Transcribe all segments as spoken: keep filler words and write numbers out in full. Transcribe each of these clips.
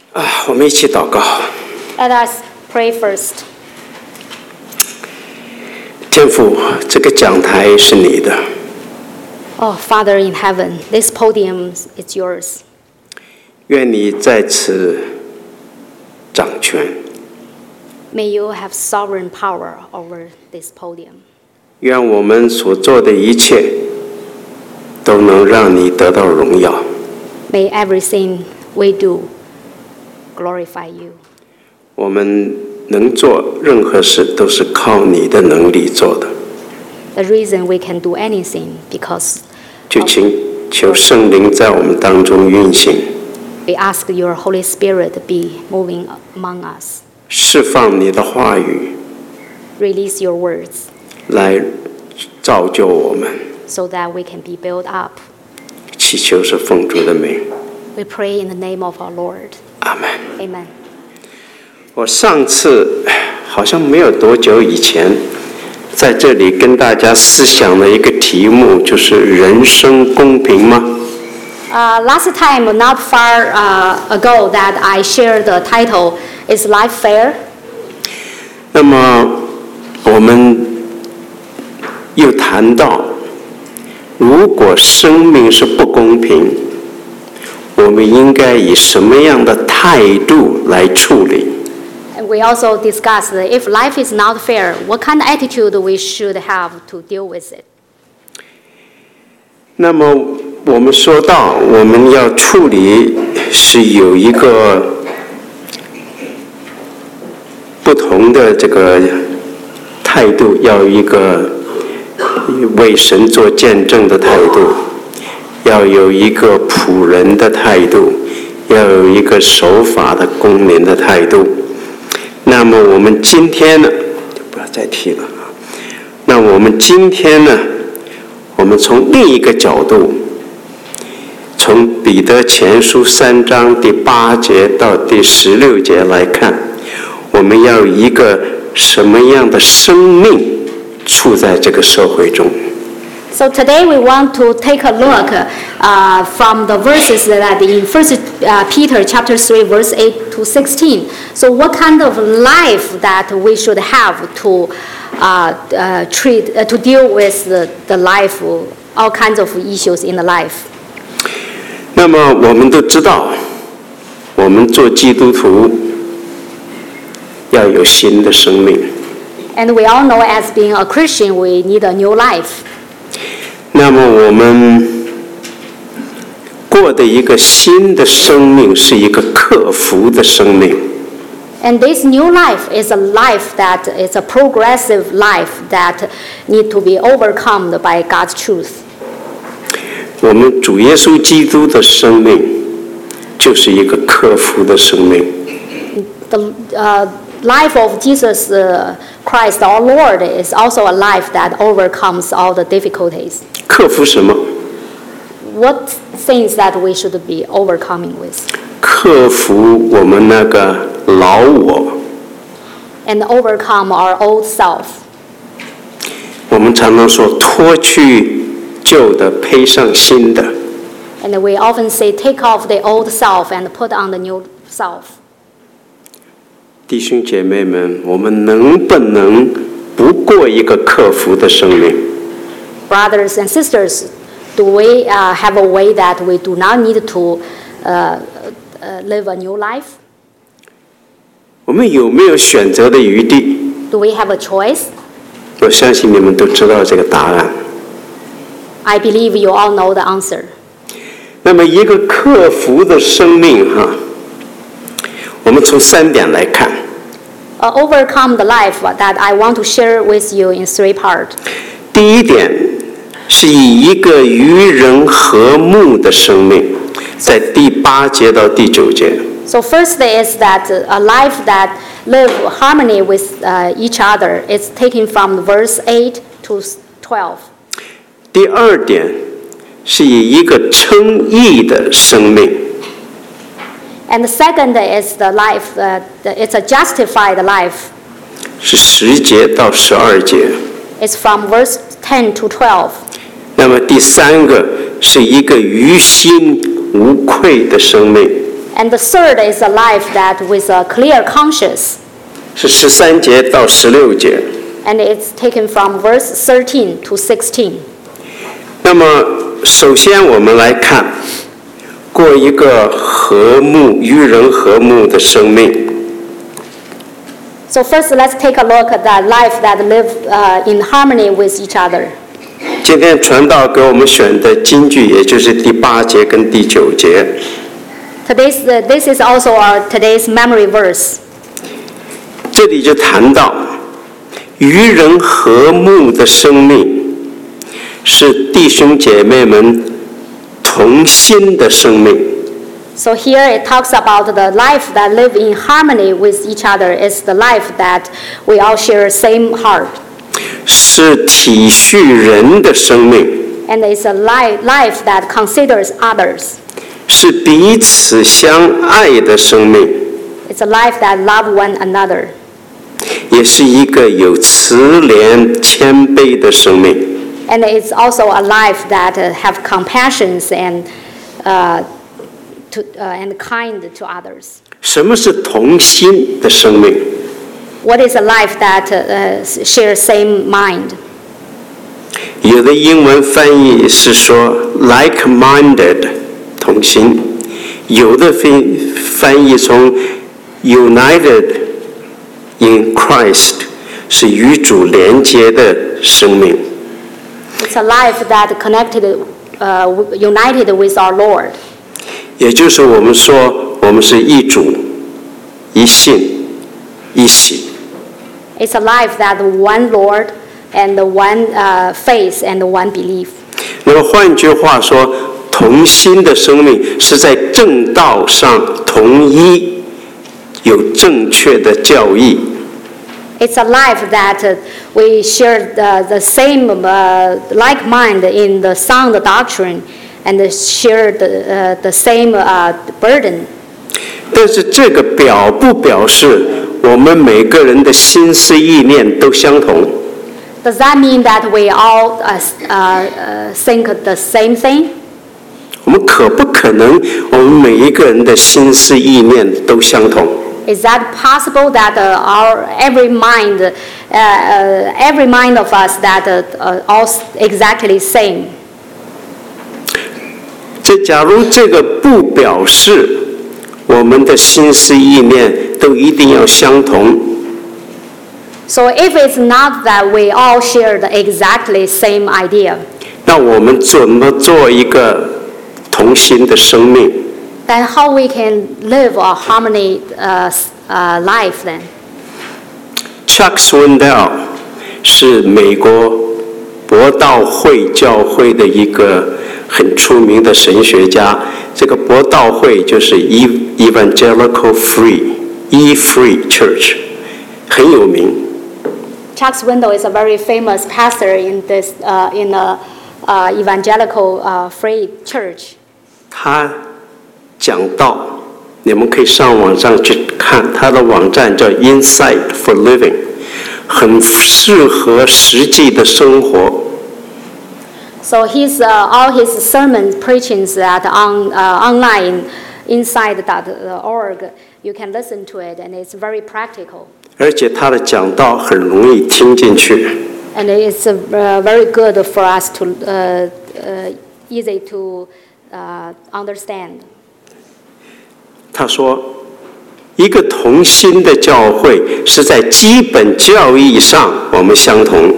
啊，我们一起祷告。 Let us pray first. 天父，这个讲台是你的。 Oh, Father in heaven, this podium is yours. 愿你在此掌权。 May you have sovereign power over this podium. 愿我们所做的一切都能让你得到荣耀。 May everything we do glorify you. 我们能做任何事都是靠你的能力做的。 The reason we can do anything because 就请求圣灵在我们当中运行。 We ask your Holy Spirit be moving among us. 释放你的话语。 Release your words. 来造就我们。 So that we can be built up. 祈求是奉主的名。 We pray in the name of our Lord. 阿们。 Amen. 我上次好像没有多久以前，在这里跟大家思想的一个题目就是人生公平吗？ Uh, last time, not far uh, ago, that I shared the title is Life Fair. 那么我们又谈到，如果生命是不公平，我们应该以什么样的态度来处理？ And we also discussed that if life is not fair, what kind of attitude we should have to deal with it. 那么我们说到，我们要处理是有一个不同的这个态度，要有一个为神做见证的态度，要有一个仆人的态度，要有一个守法的公民的态度。那么我们今天呢，就不要再提了啊。那我们今天呢，我们从另一个角度，从彼得前书三章第八节到第十六节来看，我们要有一个什么样的生命处在这个社会中。 So today we want to take a look uh, from the verses that in First uh, Peter chapter three, verse eight to sixteen. So what kind of life that we should have to uh, uh, treat, uh, to deal with the, the life, all kinds of issues in the life. 那么我们都知道，我们做基督徒要有新的生命。 And we all know as being a Christian, we need a new life. 那么我们过的一个新的生命是一个克服的生命。 And this new life is a life that is a progressive life that need to be overcome by God's truth. 我们主耶稣基督的生命就是一个克服的生命。 The uh, life of Jesus uh, Christ, our Lord, is also a life that overcomes all the difficulties. 克服什么？ What things that we should be overcoming with? 克服我们那个老我。 And overcome our old self. 我们常常说脱去旧的，配上新的。 And we often say, take off the old self and put on the new self. 弟兄姐妹们，我们能不能不过一个克服的生命？ Brothers and sisters, do we uh, have a way that we do not need to uh, uh, live a new life? 我们有没有选择的余地？ Do we have a choice? 我相信你们都知道这个答案。 I believe you all know the answer. 那么一个克服的生命哈，我们从三点来看。 Uh, overcome the life that I want to share with you in three parts. 第一点是以一个与人和睦的生命，在第八节到第九节。 So first is that a life that live harmony with uh, each other is taken from verse eight to twelve. 第二点是以一个称义的生命。 And the second is the life, uh, it's a justified life. 是十节到十二节。 It's from verse ten to twelve. 那么第三个是一个于心无愧的生命。 And the third is a life that with a clear conscience. 是十三节到十六节。 And it's taken from verse thirteen to sixteen. 那么，首先我们来看，过一个和睦、与人和睦的生命。 So first, let's take a look at that life that live uh, in harmony with each other. 今天传道给我们选的金句，也就是第八节跟第九节。 Today's, uh, this is also our today's memory verse. 这里就谈到，与人和睦的生命，是弟兄姐妹们同心的生命。 So here it talks about the life that live in harmony with each other is the life that we all share same heart. 是体恤人的生命。 And it's a li- life that considers others. 是彼此相爱的生命。 It's a life that love one another. 也是一个有慈怜谦卑的生命。 And it's also a life that uh, have compassion and uh, to, uh, and kind to others. 什么是同心的生命？ What is a life that uh, shares same mind? 有的英文翻译是说 like-minded 同心，有的翻译从 united in Christ 是与主连接的生命。 It's a life that connected, uh, united with our Lord. 也就是我们说，我们是一主、一信、一喜。 It's a life that one Lord and one uh, faith and one belief. 那么换句话说，同心的生命是在正道上同一，有正确的教义。 It's a life that uh, we share the, the same uh, like mind in the sound doctrine and share the, uh, the same uh, burden. 但是这个表不表示我们每个人的心思意念都相同？ Does that mean that we all uh, uh, think the same thing? 我们可不可能我们每一个人的心思意念都相同？ Is that possible that uh, our every mind, uh, uh, every mind of us that uh, uh, all exactly same? 这假如这个不表示我们的心思意念都一定要相同。 So if it's not that we all share the exactly same idea, 那我们怎么做一个同心的生命？ then how we can live a harmony uh, uh, life then? Chuck Swindoll 是美国博道会教会的一个很出名的神学家。这个博道会就是 Evangelical Free E Free Church， 很有名。 Chuck Swindoll is a very famous pastor in this uh, in a uh, evangelical uh, free church. 他讲道，你们可以上网上去看，他的网站叫 Insight for Living， 很适合实际的生活。 So his uh, all his sermon preachings that on uh, online inside dot org, you can listen to it, and it's very practical. 而且他的讲道很容易听进去。 And it's uh, very good for us to uh, uh, easy to uh, understand. 他说，一个同心的教会是在基本教义上我们相同。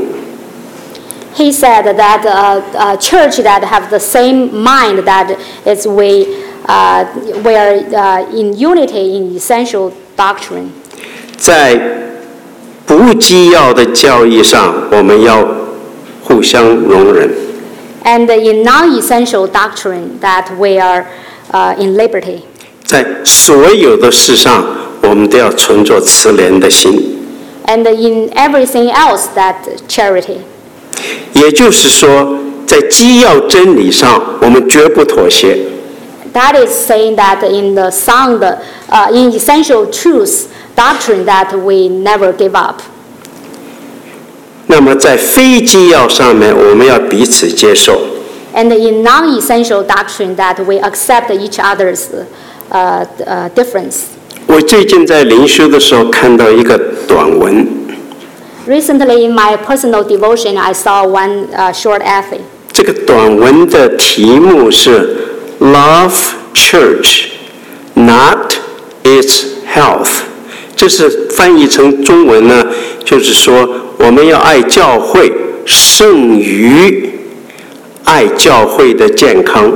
He said that uh, a church that have the same mind that is we uh, we are uh, in unity in essential doctrine. 在不基要的教义上，我们要互相容忍。 And in non-essential doctrine that we are uh, in liberty. 在所有的事上，我们都要存着慈怜的心。 And in everything else that charity. 也就是说，在基要真理上，我们绝不妥协。 That is saying that in the sound, uh, in essential truth doctrine that we never give up. 那么在非基要上面，我们要彼此接受。 And in non-essential doctrine that we accept each other's uh, uh, difference. 我最近在灵修的时候看到一个短文。 Recently, in my personal devotion, I saw one uh, short essay. 这个短文的题目是 "Love Church, not its health"， 这是翻译成中文呢，就是说我们要爱教会胜于爱教会的健康。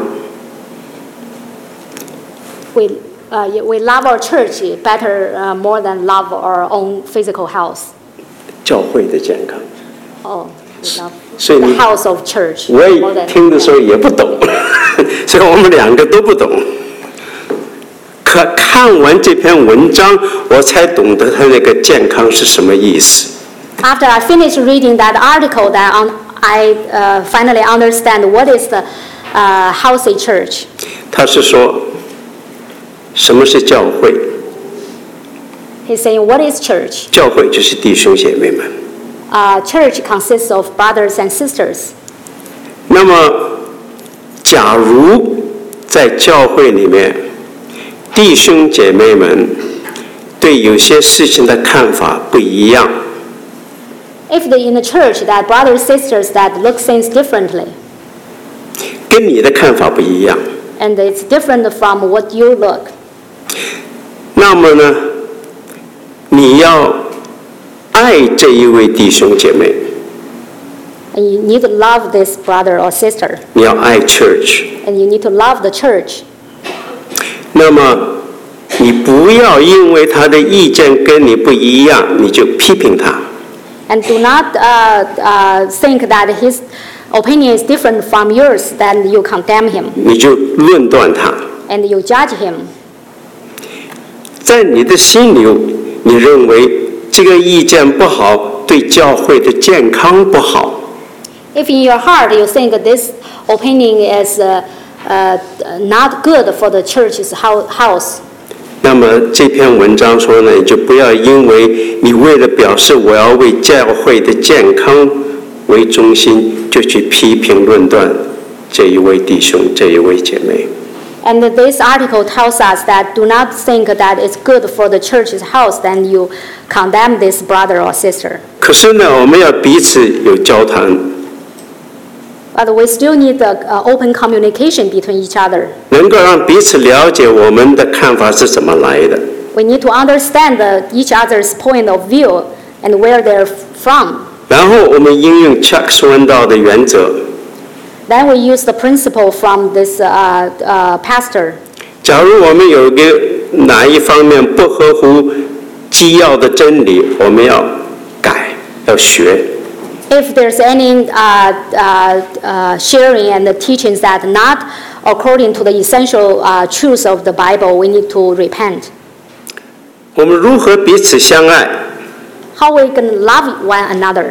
We, uh, we love our church better uh, more than love our own physical health. 教会的健康。 Oh, we love 所以 the health of church. 我也 more than- 听的时候也不懂，所以我们两个都不懂。可看完这篇文章，我才懂得他那个健康是什么意思。 After I finished reading that article, that on, I uh, finally understand what is the uh, healthy church. 他是说，什么是教会？ He's saying, what is church? 教会就是弟兄姐妹们。 Uh, church consists of brothers and sisters. 那么，假如在教会里面，弟兄姐妹们对有些事情的看法不一样， If the, in the church that brothers sisters that look things differently, 跟你的看法不一样， and it's different from what you look, 那么呢，你要爱这一位弟兄姐妹， and you need to love this brother or sister, 你要爱 church， and you need to love the church. 那么你不要因为他的意见跟你不一样，你就批评他。 And do not uh, uh, think that his opinion is different from yours, then you condemn him 你就论断他， and you judge him. 在你的心里，你认为这个意见不好，对教会的健康不好， If in your heart you think this opinion is uh, uh, not good for the church's hou- house, 那么这篇文章说呢，你就不要因为你为了表示我要为教会的健康为中心，就去批评论断这一位弟兄、这一位姐妹。 and this article tells us that do not think that it's good for the church's house, then you condemn this brother or sister. 可是呢，我们要彼此有交谈， But we still need the uh, open communication between each other. 能够让彼此了解我们的看法是怎么来的。 We need to understand the, each other's point of view and where they're from. 然后我们应用 Chuck Swindoll 的原则， Then we use the principle from this uh, uh, pastor. 假如我们有一个哪一方面不合乎基要的真理，我们要改，要学。 If there's any uh, uh, uh, sharing and the teachings that not according to the essential uh, truths of the Bible, we need to repent. 我们如何彼此相爱？ How we can love one another?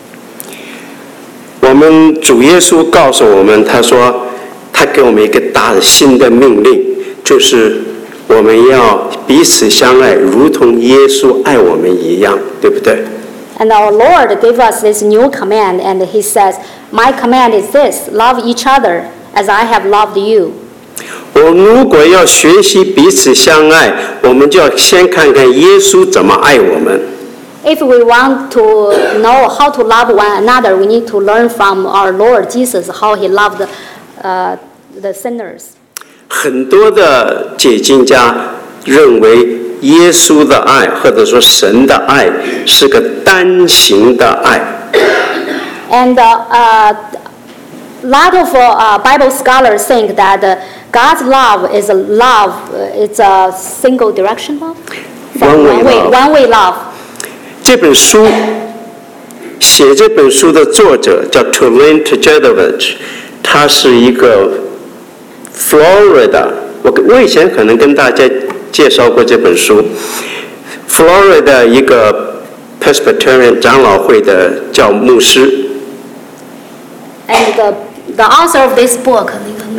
我们主耶稣告诉我们，他说，他给我们一个大的新的命令，就是我们要彼此相爱，如同耶稣爱我们一样，对不对？ And our Lord gave us this new command, and He says, "My command is this: love each other as I have loved you." 我们如果要学习彼此相爱，我们就要先看看耶稣怎么爱我们。 If we want to know how to love one another, we need to learn from our Lord Jesus how He loved uh, the sinners. 很多的解经家认为，耶稣的爱或者说神的爱是个单行的爱。 And uh, uh, a lot of uh, Bible scholars think that uh, God's love is a love, uh, it's a single direction love? One way way, love. one way love. 这本书写这本书的作者叫 Tulane Tjadovich， 他是一个 Florida， 我我以前可能跟大家介绍过这本书 ，Florida 一个 Presbyterian 长老会的教牧师。 And the, the author of this book,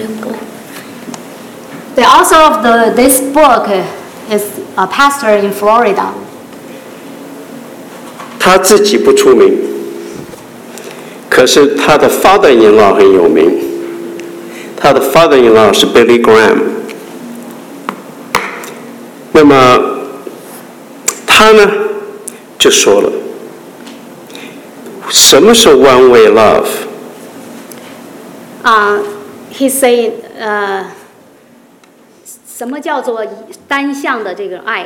the author of the, this book is a pastor in Florida. 他自己不出名，可是他的 father-in-law 很有名。他的 father-in-law 是 Billy Graham。 那么他呢就说了，什么是 one way love？ 啊、uh, He's saying， 呃、uh,，什么叫做单向的这个爱？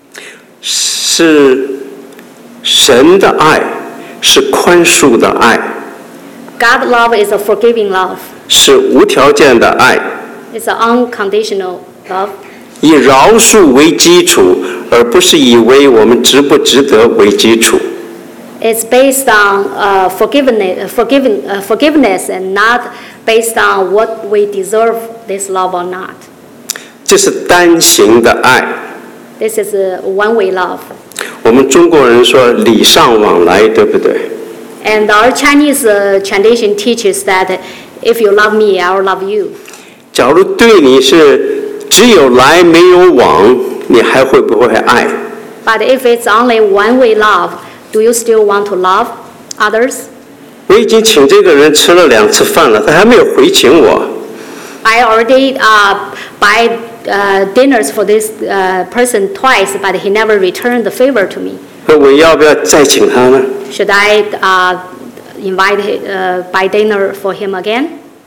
是神的爱，是宽恕的爱。 God love is a forgiving love. 是无条件的爱。 It's an unconditional love. 以饶恕为基础，而不是以为我们值不值得为基础。 It's based on uh, forgiveness, forgiving, uh, forgiveness, and not based on what we deserve this love or not. 这是单行的爱。 This is a one-way love. 我们中国人说礼尚往来，对不对？ And our Chinese uh, tradition teaches that if you love me, I will love you. 假如对你是只有来没有往，你还会不会爱？ But if it's only one-way love, do you still want to love others? 我已经请这个人吃了两次饭了，他还没有回请我。 I already uh, buy uh, dinners for this uh, person twice, but he never returned the favor to me. 我要不要再请他呢？ Should I uh, invite uh, buy dinner for him again?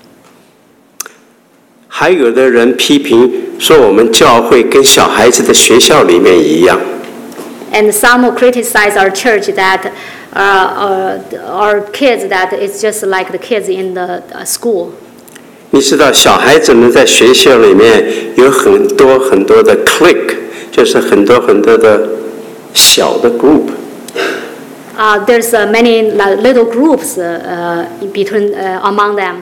还有的人批评说，我们教会跟小孩子的学校里面一样。 And some will criticize our church that uh, uh, our kids that it's just like the kids in the uh, school. 你知道，小孩子们在学校里面有很多很多的 clique， 就是很多很多的小的 group。 Uh, there's uh, many little groups uh, uh, between uh, among them.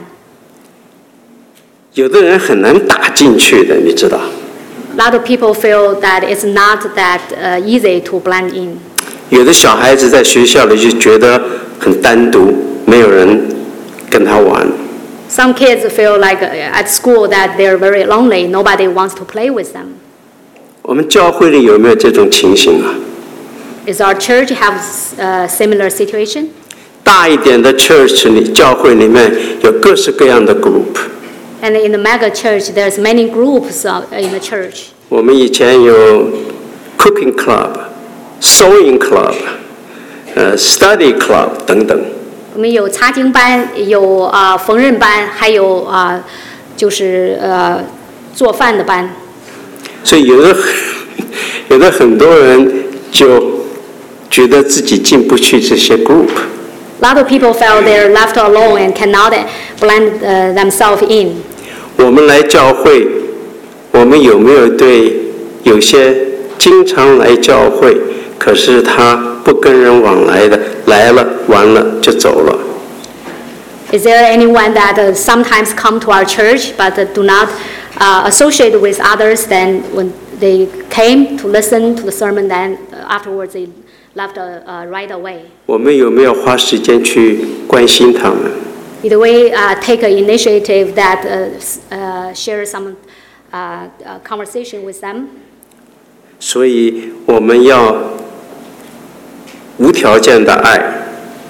有的人很难打进去的，你知道。 A lot of people feel that it's not that uh, easy to blend in. 有的小孩子在学校里就觉得很单独，没有人跟他玩。 Some kids feel like at school that they're very lonely. Nobody wants to play with them. 我们教会里有没有这种情形啊？ Is our church have a similar situation? 大一点的 church 里，教会里面有各式各样的 group。 And in the mega church, there's many groups in the church. 我们以前有 cooking club、sewing club、呃 study club 等等。 我们有擦经班，有啊、呃、缝纫班，还有啊、呃、就是呃做饭的班。 所以有的有的很多人就觉得自己进不去这些 group。 A lot of people felt they're left alone and cannot blend uh, themselves in. 我们来教会，我们有没有对有些经常来教会，可是他不跟人往来的，来了完了就走了？ Is there anyone that uh, sometimes come to our church but uh, do not uh, associate with others? Then when they came to listen to the sermon, then uh, afterwards they left uh, uh, right away. 我们有没有花时间去关心他们？ Did we uh, take an initiative that uh, uh, share some uh, uh, conversation with them? 所以我们要无条件的爱。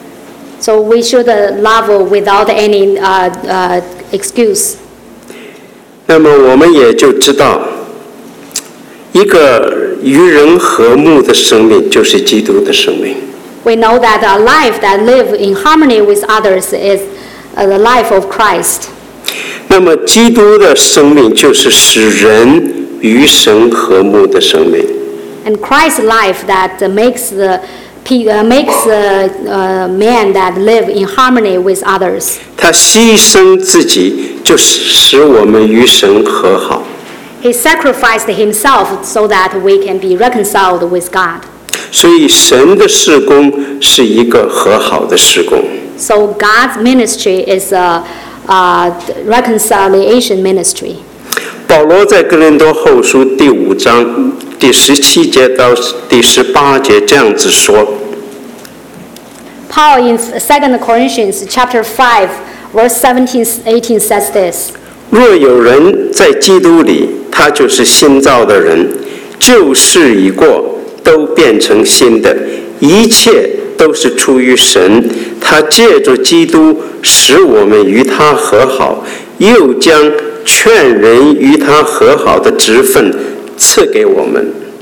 So we should uh, love without any uh, uh, excuse. 那么我们也就知道，一个与人和睦的生命就是基督的生命。 We know that a life that lives in harmony with others is uh, the life of Christ. 那么基督的生命就是使人与神和睦的生命。 And Christ's life that uh, makes the uh, makes uh, uh, men that live in harmony with others. 他牺牲自己，就使我们与神和好。 He sacrificed himself so that we can be reconciled with God. 所以神的事工是一个和好的事工。 So God's ministry is a, a reconciliation ministry. 保罗在哥林多后书第五章第十七节到第十八节这样子说。 Paul in Second Corinthians chapter five, verse seventeen, eighteen says this. 若有人在基督里，他就是新造的人，旧事已过，都变成新的，一切都是出于神。他借着基督使我们与他和好，又将劝人与他和好的职分赐给我们。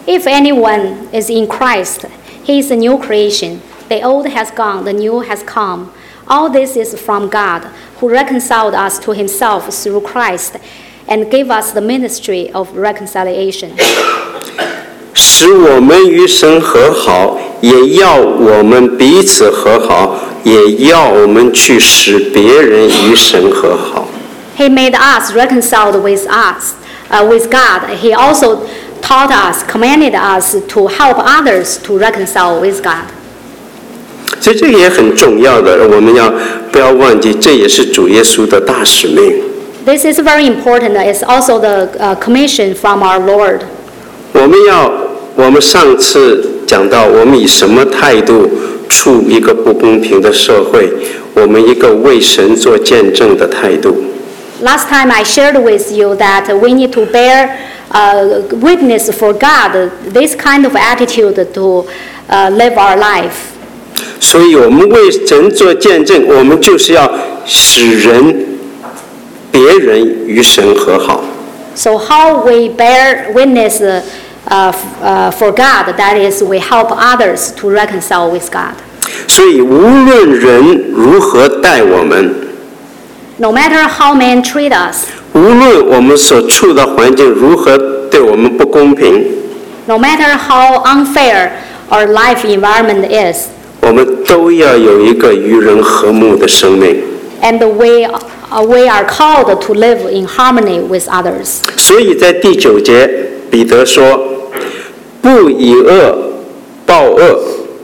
If anyone is in Christ, he is a new creation. The old has gone, the new has come. All this is from God, who reconciled us to himself through Christ and gave us the ministry of reconciliation. 使我们与神和好，也要我们彼此和好，也要我们去使别人与神和好。 He made us reconciled with us, uh, with God. He also taught us, commanded us to help others to reconcile with God. 所以这个也很重要的，我们要不要忘记，这也是主耶稣的大使命。 This is very important. It's also the uh, commission from our Lord. 我们要，我们上次讲到，我们以什么态度处一个不公平的社会？我们一个为神做见证的态度。 Last time I shared with you that we need to bear uh, witness for God, this kind of attitude to uh, live our life. 所以我们为神做见证，我们就是要使人、别人与神和好。 So how we bear witness uh, uh, for God, that is, we help others to reconcile with God. 所以无论人如何待我们， No matter how men treat us, 无论我们所处的环境如何对我们不公平， no matter how unfair our life environment is, 我们都要有一个与人和睦的生命。 and we, uh, we are called to live in harmony with others. 所以在第九节，彼得说：“不以恶报恶，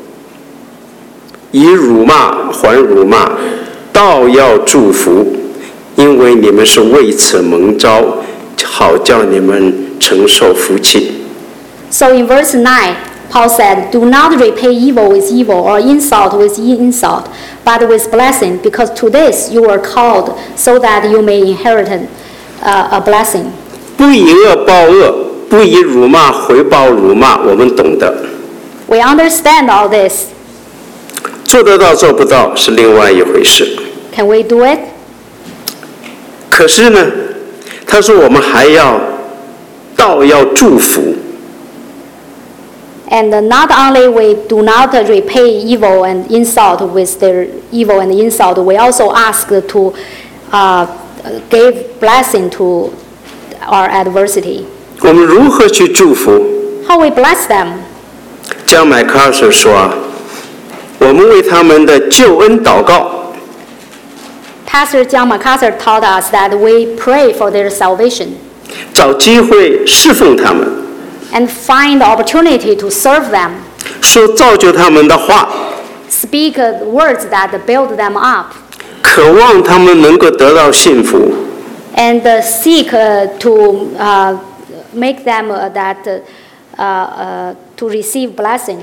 以辱骂还辱骂，倒要祝福，因为你们是为此蒙召，好叫你们承受福气。” So in verse nine, Paul said, "Do not repay evil with evil or insult with insult, but with blessing, because to this you were called, so that you may inherit uh, a blessing." 不以恶报恶，不以辱骂回报辱骂，我们懂得。 We understand all this. 做得到做不到是另外一回事。 Can we do it? 可是呢，他说我们还要倒要祝福。 And not only we do not repay evil and insult with their evil and insult, we also ask to uh, give blessing to our adversity. 我们如何去祝福？ How we bless them? John MacArthur 说啊，我们为他们的救恩祷告。 Pastor John MacArthur taught us that we pray for their salvation 找机会侍奉他们， and find the opportunity to serve them, 说造就他们的话， speak uh, words that build them up, 渴望他们能够得到幸福。 and uh, seek uh, to uh, make them uh, that uh, uh, to receive blessing.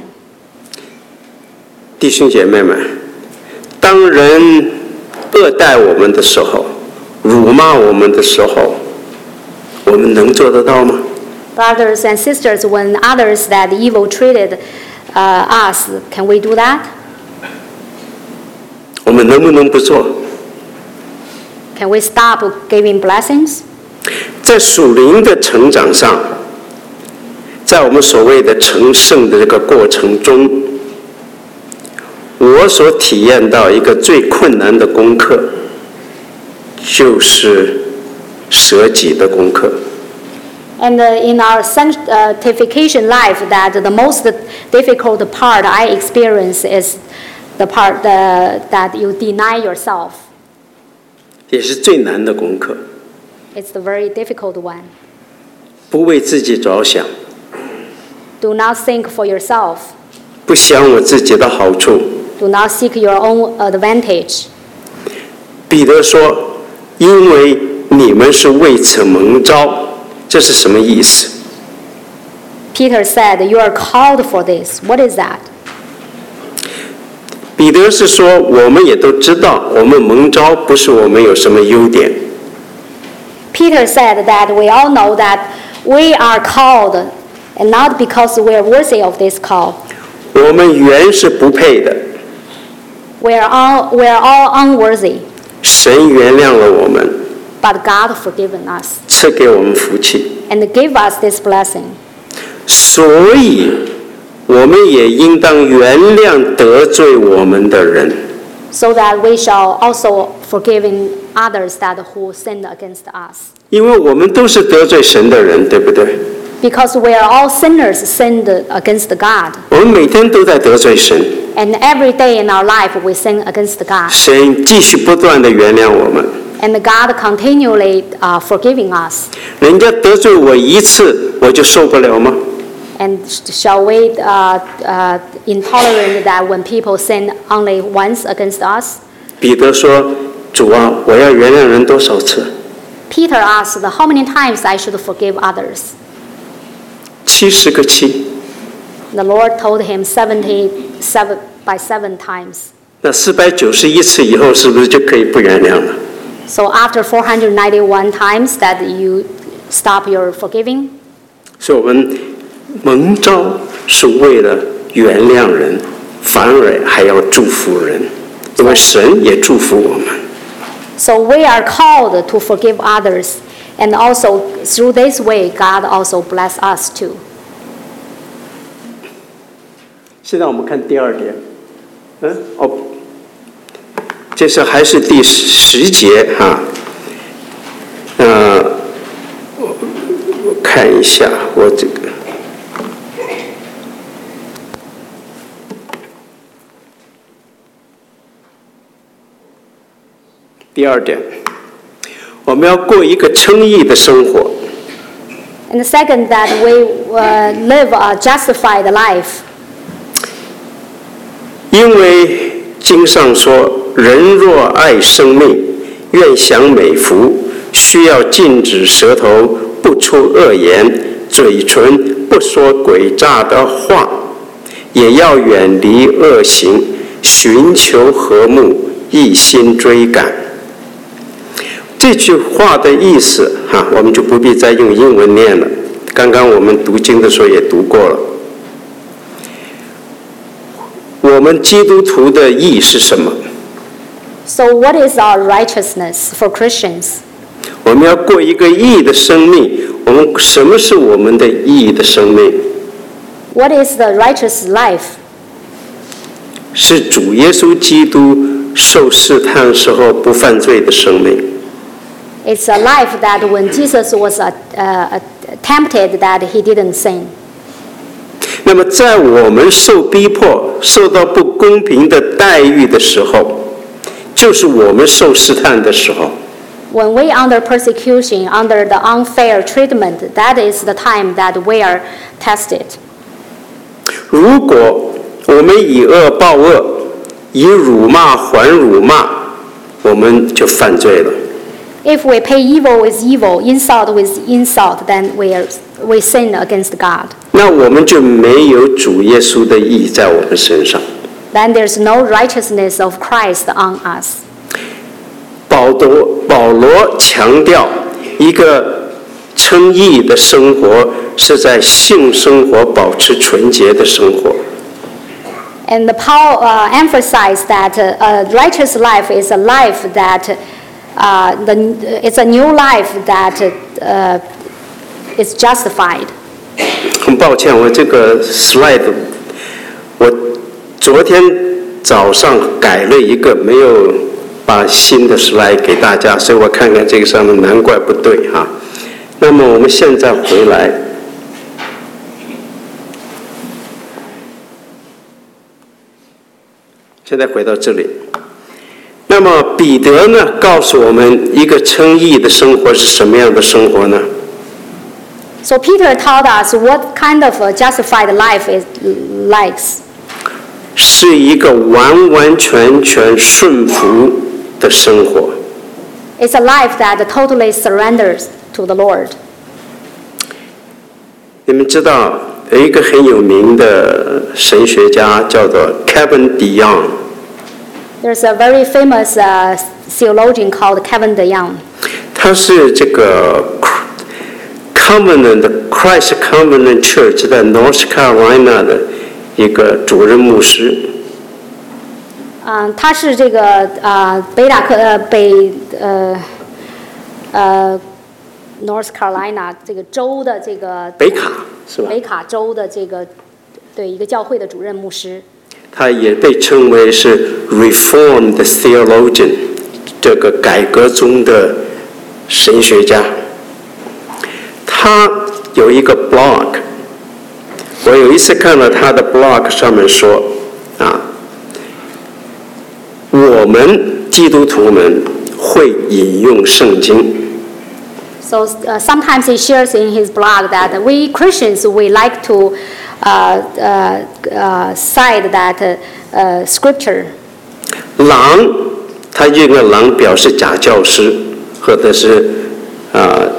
弟兄姐妹们，当人恶待我们的时候，辱骂我们的时候，我们能做得到吗？ Brothers and sisters, when others that evil treated uh, us, can we do that? 我们能不能不做？ Can we stop giving blessings? 在属灵的成长上，在我们所谓的成圣的这个过程中，我所体验到一个最困难的功课，就是舍己的功课。 And uh, in our sanctification life, that the most difficult part I experience is the part uh, that you deny yourself. 也是最难的功课。 It's the very difficult one. 不为自己着想， Do not think for yourself. 不想我自己的好处。 Do not seek your own advantage. 彼得说：“因为你们是为此蒙召。”这是什么意思？ Peter said, "You are called for this." What is that? 彼得是说，我们也都知道，我们蒙召不是我们有什么优点。 Peter said that we all know that we are called, and not because we are worthy of this call. 我们原是不配的， We are all, we are all unworthy, 神原谅了我们， but God forgiven us 赐给我们福气。 and give us this blessing. 所以我们也应当原谅得罪我们的人。 So that we shall also forgiving others that who sinned against us. 因为我们都是得罪神的人，对不对？ Because we are all sinners sinned against God. 我们每天都在得罪神。 And every day in our life we sin against God. 神继续不断的原谅我们。 And God continually uh, forgiving us. 人家得罪我一次，我就受不了吗？ And shall we uh, uh, intolerant that when people sin only once against us? 彼得说：“主啊，我要原谅人多少次？” Peter asked, "How many times I should forgive others?" 七十个七。 The Lord told him seventy-seven by seven times. 那四百九十一次以后，是不是就可以不原谅了？ So after four hundred ninety-one times that you stop your forgiving. 所以我们蒙召是为了原谅人，反而还要祝福人，因为神也祝福我们。 So we are called to forgive others, and also through this way, God also bless us too. 现在我们看第二点，嗯，哦，这是还是第十节哈，呃，我我看一下我这个。第二点，我们要过一个称义的生活。 And the second, that we uh, live a justified life. 因为经上说，人若爱生命，愿享美福，需要禁止舌头不出恶言，嘴唇不说诡诈的话，也要远离恶行，寻求和睦，一心追赶。这句话的意思哈，我们就不必再用英文念了。刚刚我们读经的时候也读过了。我们基督徒的义是什么？ So what is our righteousness for Christians? 我们要过一个义的生命。我们什么是我们的义的生命？ What is the righteous life? 是主耶稣基督受试探时候不犯罪的生命。 It's a life that when Jesus was uh, uh, tempted, that he didn't sin. 那么在我们受逼迫、受到不公平的待遇的时候，就是我们受试探的时候。 When we under persecution, under the unfair treatment, that is the time that we are tested. 如果我们以恶报恶，以辱骂还辱骂，我们就犯罪了。 If we pay evil with evil, insult with insult, then we are, we sin against God. 那我们就没有主耶稣的义在我们身上。 Then there's no righteousness of Christ on us. 保罗保罗强调，一个称义的生活是在性生活保持纯洁的生活。 And Paul uh, emphasized that uh, a righteous life is a life that uh, the, it's a new life that uh, is justified. 很抱歉，我这个 slide 我昨天早上改了一个，没有把新的 slide 给大家，所以我看看这个上面，难怪不对哈。那么我们现在回来，现在回到这里。那么彼得呢，告诉我们一个称义的生活是什么样的生活呢？ So Peter taught us what kind of a justified life is likes. 是一个完完全全顺服的生活。 It's a life that totally surrenders to the Lord. 你们知道有一个很有名的神学家叫做 Kevin DeYoung。 There's a very famous uh, theologian called Kevin DeYoung. 他是这个 Covenant Christ Covenant Church 在 North Carolina 的一个主任牧师。 嗯，他是这个呃北达科呃北呃呃 North Carolina 这个州的这个北卡是吧？ 北卡州的这个对一个教会的主任牧师。 他也被称为是 Reformed Theologian， 这个改革中的神学家。他有一个 blog， 我有一次看了他的 blog 上面说啊，我们基督徒们会引用圣经。 So uh, sometimes he shares in his blog that we Christians we like to uh, uh, uh, cite that uh, uh, scripture. 狼，他用个狼表示假教师，或者是呃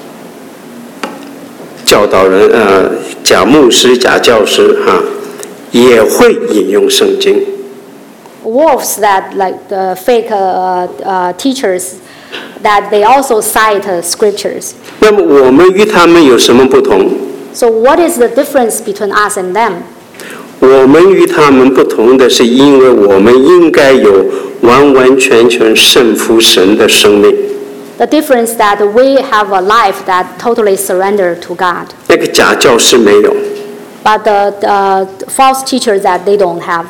教导人呃假牧师、假教师哈、啊，也会引用圣经。 Wolves that like the fake uh, uh, teachers. That they also cite uh, scriptures. 那么我们与他们有什么不同？ So what is the difference between us and them? 我们与他们不同的是，因为我们应该有完完全全顺服神的生命。 The difference that we have a life that totally surrender to God. 那个假教师没有。 But the, the false teachers that they don't have.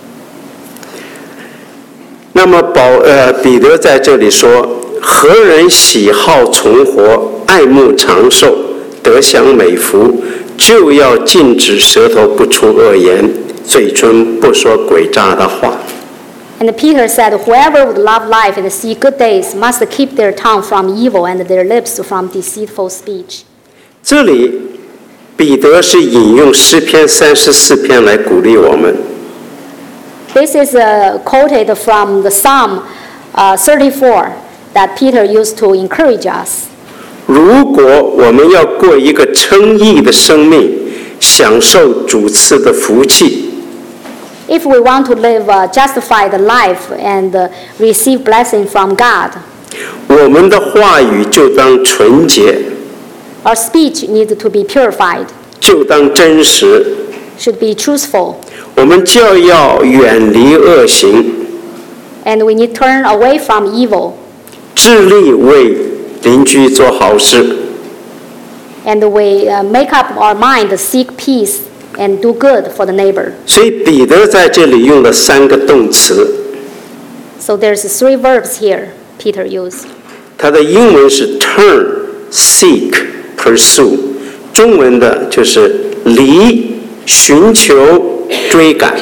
那么保呃彼得在这里说。何人喜好存活，爱慕长寿，得享美福，就要禁止舌头不出恶言，嘴唇不说诡诈的话。 And Peter said, "Whoever would love life and see good days must keep their tongue from evil and their lips from deceitful speech." 这里彼得是引用诗篇三十四篇来鼓励我们。 This is uh, quoted from the Psalm uh, thirty-four. That Peter used to encourage us. 如果我们要过一个称义的生命，享受主赐的福气 If we want to live a justified life and uh, receive blessing from God, 我们的话语就当纯洁 our speech needs to be purified, 就当真实 should be truthful, 我们就要远离恶行 and we need to turn away from evil, 致力为邻居做好事 and we uh, make up our mind to seek peace and do good for the neighbor. 所以彼得在这里用了三个动词 So there's three verbs here Peter used. 它的英文是 turn, seek, pursue， 中文的就是离、寻求、追赶。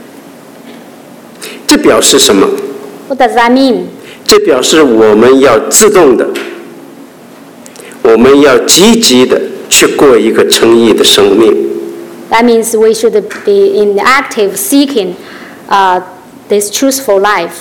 这表示什么？ What does that mean? 这表示我们要自动的，我们要积极的去过一个称义的生命。 That means we should be in active seeking uh, this truthful life.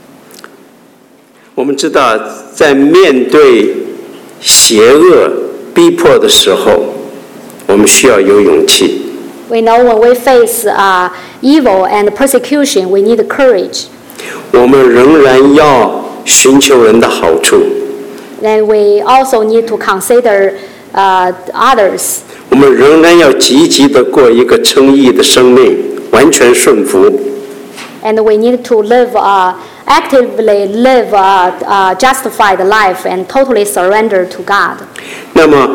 我们知道，在面对邪恶逼迫的时候，我们需要有勇气。 We know when we face uh, evil and persecution, we need courage. 我们仍然要寻求人的好处。 Then we also need to consider uh, others. 我们仍然要积极的过一个称义的生命，完全顺服。 And we need to live, uh, actively live a uh, justified life and totally surrender to God. 那么，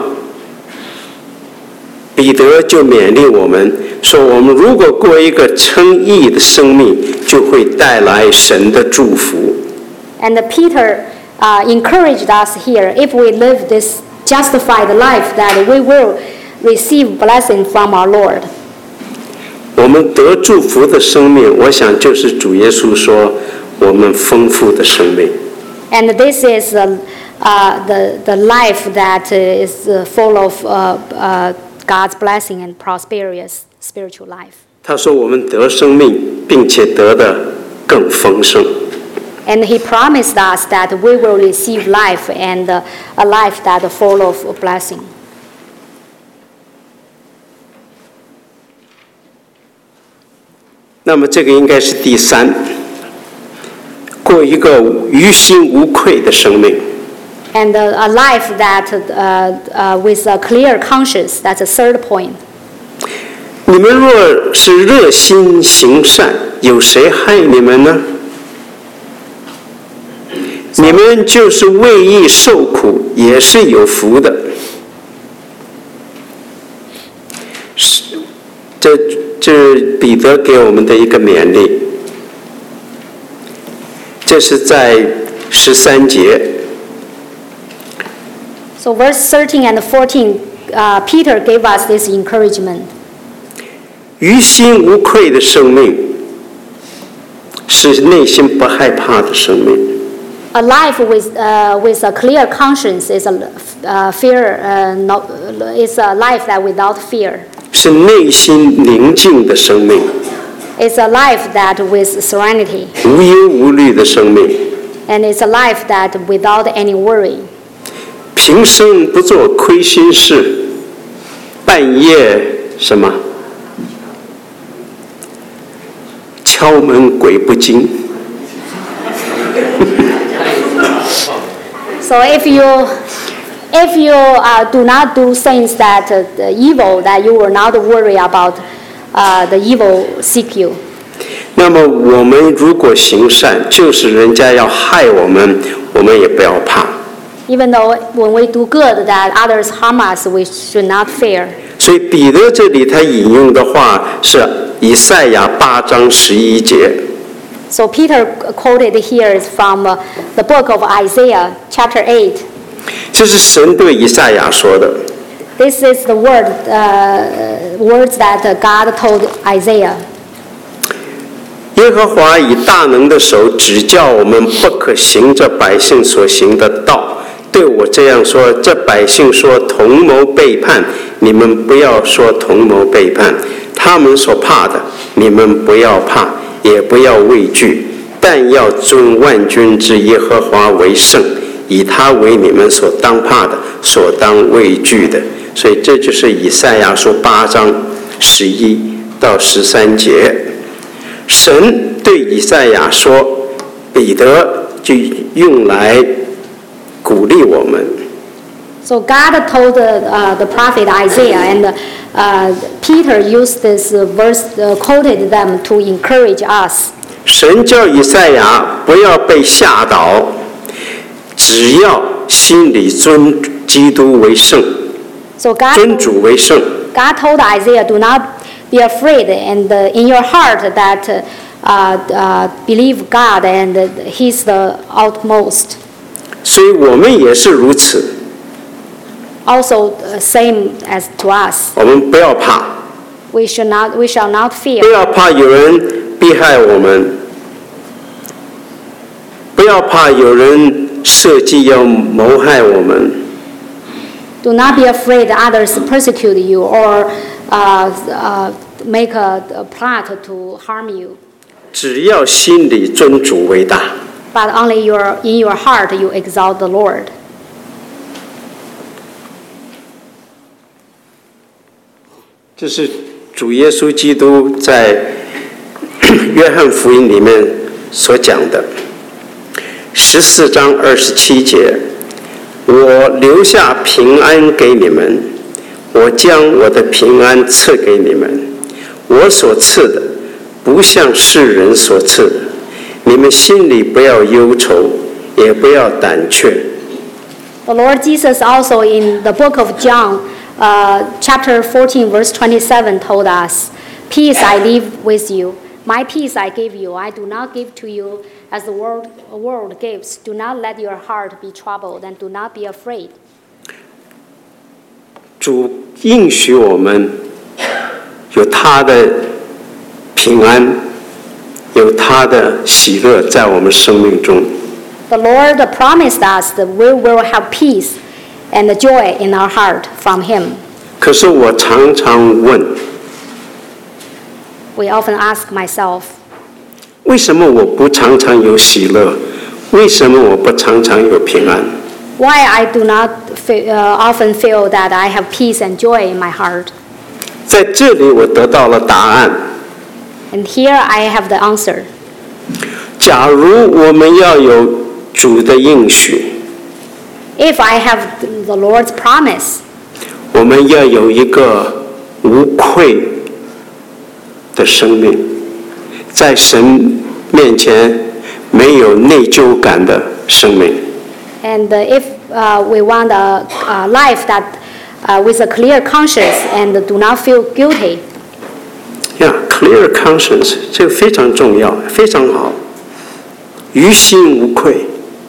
彼得就勉励我们说：我们如果过一个称义的生命，就会带来神的祝福。 And Peter uh, encouraged us here, if we live this justified life, that we will receive blessing from our Lord. 我们得祝福的生命，我想就是主耶稣说我们丰富的生命。 And this is uh, uh, the, the life that is uh, full of uh, uh, God's blessing and prosperous spiritual life. 他说我们得生命，并且得的更丰盛。 And he promised us that we will receive life and uh, a life that is full of blessing. 那么这个应该是第三，过一个于心无愧的生命。 And uh, a life that uh, uh, with a clear conscience, that's a third point. 你们若是热心行善，有谁害你们呢？你们就是为义受苦，也是有福的。 这是彼得给我们的一个勉励。这是在十三节。 So verse thirteen and fourteen, uh, Peter gave us this encouragement. 于心无愧的生命，是内心不害怕的生命。 A life with uh, with a clear conscience is a uh, fear. Uh, not, is a life that without fear. 是内心宁静的生命。 It's a life that with serenity. 无忧无虑的生命。 And it's a life that without any worry. 平生不做亏心事，半夜什么？敲门鬼不惊。 So if you if you uh, do not do things that uh, the evil, that you will not worry about uh, the evil seek you. 那么我们如果行善，就是人家要害我们，我们也不要怕。 Even though when we do good that others harm us, we should not fear. 所以彼得这里他引用的话是以赛亚八章十一节。 So Peter quoted here is from uh, the book of Isaiah, chapter eight. 这是神对以赛亚说的。 This is the word, uh, words that God told Isaiah. 耶和华以大能的手指教我们不可行这百姓所行的道，对我这样说：这百姓说同谋背叛，你们不要说同谋背叛；他们所怕的，你们不要怕，也不要畏惧，但要尊万军之耶和华为圣，以他为你们所当怕的，所当畏惧的。所以这就是以赛亚书八章十一到十三节。神对以赛亚说，彼得就用来鼓励我们。 So God told the, uh, the prophet Isaiah, and uh, Peter used this verse, uh, quoted them to encourage us. 神叫以赛亚不要被吓倒，只要心里尊基督为圣， So God, 尊主为圣。 God told Isaiah, do not be afraid, and uh, in your heart that uh, uh, believe God, and He's the utmost. 所以我们也是如此。 Also, uh, same as to us. 我们不要怕， We should not, we shall not fear. 不要怕有人逼害我们，不要怕有人设计要谋害我们。 Do not be afraid others persecute you or uh, uh, make a, a plot to harm you. 只要心里尊主为大。 But only your, in your heart you exalt the Lord. 这是主耶稣基督在约翰福音里面所讲的，十四章二十七节，我留下平安给你们，我将我的平安赐给你们，我所赐的不像世人所赐的，你们心里不要忧愁，也不要胆怯。 The Lord Jesus also in the book of John, uh, chapter fourteen, verse twenty-seven told us, peace I leave with you, my peace I give you, I do not give to you as the world, world gives. Do not let your heart be troubled, and do not be afraid. 主应许我们有他的平安，有他的喜乐在我们生命中。 The Lord promised us that we will have peace and joy in our heart from Him. 可是我常常问， We often ask myself, 为什么我不常常有喜乐？为什么我不常常有平安？ why I do not fe- uh, often feel that I have peace and joy in my heart. 在这里我得到了答案。 And here I have the answer. 假如我们要有主的应许， If I have the Lord's promise, 我们要有一个无愧的生命，在神面前没有内疚感的生命。 and uh, if uh, we want a, a life that uh, with a clear conscience and do not feel guilty, 呀、yeah, clear conscience， 这个非常重要，非常好，于心无愧。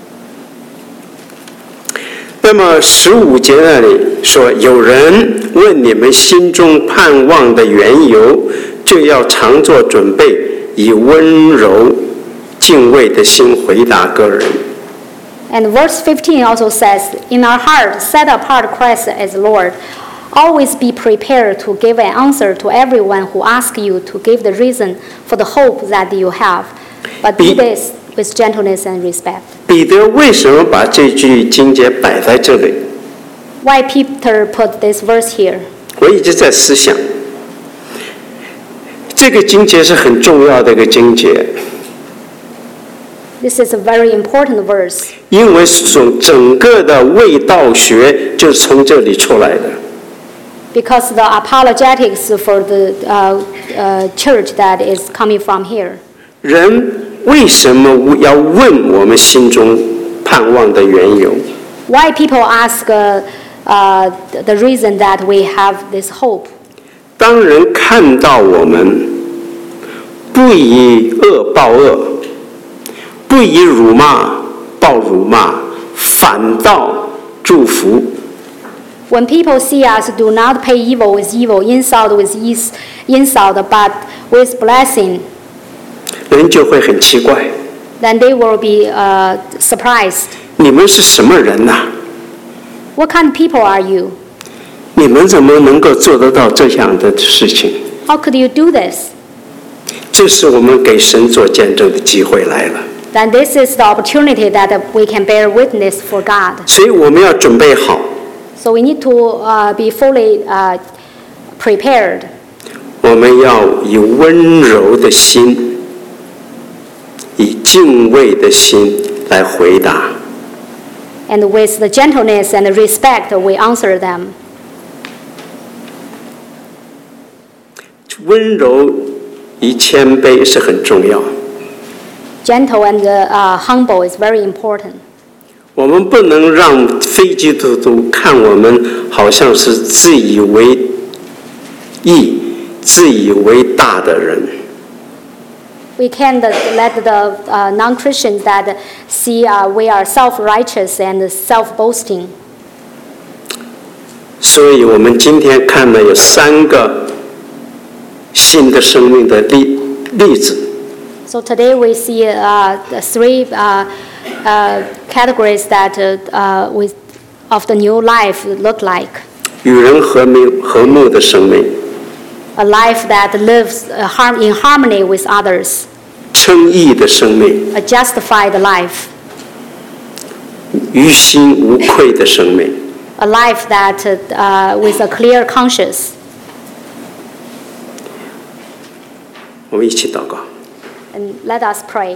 那么十五节那里说，有人问你们心中盼望的缘由，就要常做准备，以温柔敬畏的心回答个人。 And verse fifteen also says, in our heart, set apart Christ as Lord. Always be prepared to give an answer to everyone who asks you to give the reason for the hope that you have. But do this with gentleness and respect. 彼得为什么把这句经节摆在这里？ Why Peter put this verse here? 我一直在思想，这个经节是很重要的一个经节。 This is a very important verse. 因为从整个的卫道学就是从这里出来的。 Because the apologetics for the uh, uh, church that is coming from here. 人为什么要问我们心中盼望的缘由？ Why people ask uh, uh, the reason that we have this hope? 当人看到我们不以恶报恶，不以辱骂报辱骂，反倒祝福。 When people see us, do not pay evil with evil, insult with insult, but with blessing. 人就会很奇怪。 Then they will be uh, surprised. 你们是什么人呐、啊？ What kind of people are you? 你们怎么能够做得到这样的事情？ How could you do this? 这是我们给神做见证的机会来了。 Then this is the opportunity that we can bear witness for God. 所以我们要准备好。 So we need to uh, be fully uh, prepared. 我们要以温柔的心，以敬畏的心来回答。 And with the gentleness and the respect, we answer them. 温柔与谦卑是很重要。 Gentle and uh, humble is very important. 我们不能让非基督徒看我们好像是自以为义、自以为大的人。 We can't let the uh, non-Christians that see uh, we are self-righteous and self-boasting. 所以我们今天看了有三个新的生命的例例子。 So today we see uh, the three uh, uh, categories that uh, uh, with, of the new life look like. 与人和睦和睦的生命。 A life that lives uh, harm, in harmony with others. 称义的生命。 A justified life. 于心无愧的生命。 A life that uh, with a clear conscience. 我们一起祷告。 And let us pray.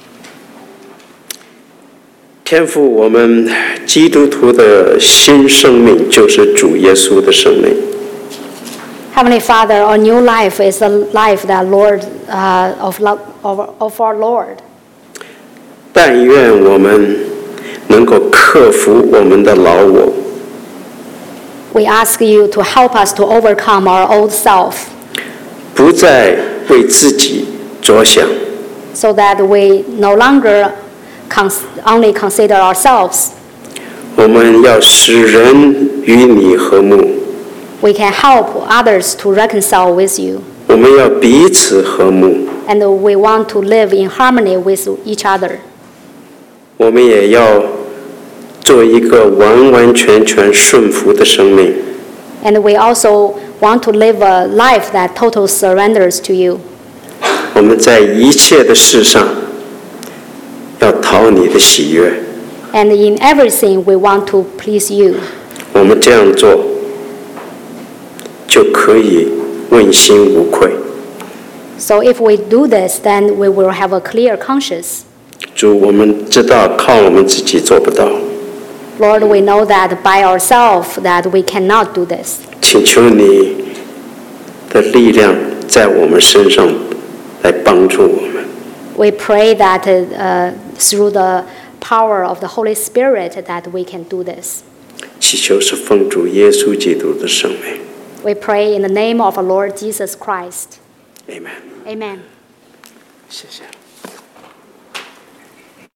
天父，我们基督徒的新生命就是主耶稣的生命。 Heavenly Father, our new life is the life that Lord uh, of, love, of of our Lord. 但愿我们能够克服我们的老我。 We ask you to help us to overcome our old self. 不再为自己着想。 So that we no longer cons- only consider ourselves. 我们要使人与你和睦。 We can help others to reconcile with you. 我们要彼此和睦。 And we want to live in harmony with each other. 我们也要做一个完完全全顺服的生命。 And we also want to live a life that totally surrenders to you. 我们在一切的事上要讨你的喜悦。 And in everything we want to please you. 我们这样做就可以问心无愧。 So if we do this, then we will have a clear conscience. 主，我们知道靠我们自己做不到。 Lord, we know that by ourselves that we cannot do this. 请求你的力量在我们身上来帮助我们。 We pray that uh, through the power of the Holy Spirit that we can do this. 祈求是奉主耶稣基督的圣名。 We pray in the name of our Lord Jesus Christ. Amen。 Amen。 谢谢。